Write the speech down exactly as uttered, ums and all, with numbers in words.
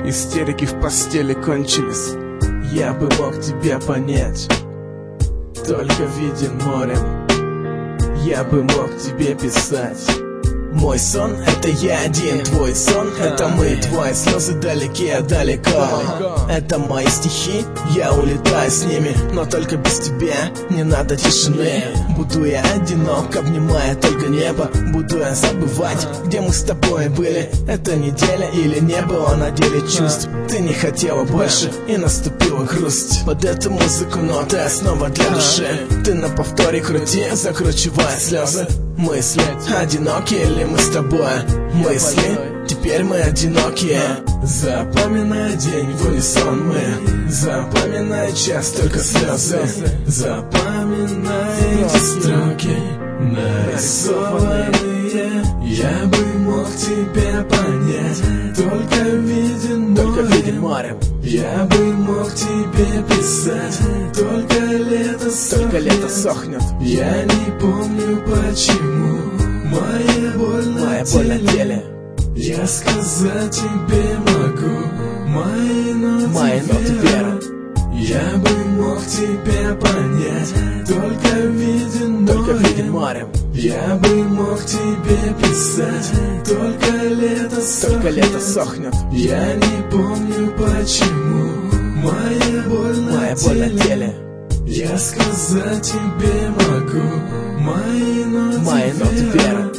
истерики в постели кончились. Я бы мог тебя понять, только виден морем. Я бы мог тебе писать. Мой сон — это я один, твой сон — это мы, твои слезы далеки, далеко. Это мои стихи, я улетаю с ними, но только без тебя не надо тишины. Буду я одинок, обнимая только небо. Буду я забывать, где мы с тобой были. Это неделя или не было на деле чувств. Ты не хотела больше, и наступила грусть. Под эту музыку ноты основа для души. Ты на повторе крути, закручивая слезы. Мысли одинокие ли мы с тобой? Мысли, теперь мы одинокие. Запоминай день в унисон мы, запоминай час, только слезы. Запоминай эти строки, нарисованные. Я бы мог тебя понять, только виден Только морем. виден морем. Я бы мог тебе писать, только лето сохнет. Только лето сохнет. Я не помню почему моя боль на Моя боль на теле. теле. Я сказать тебе могу мои ноты, Мои ноты веры. Я бы мог тебя понять, только виден Только морем. виден морем. Я бы мог тебе писать, только лето сохнет. Только лето сохнет. Я не помню почему моя боль на Моя боль на теле. теле. Я сказать тебе могу мои ноты, Мои ноты, веры. веры.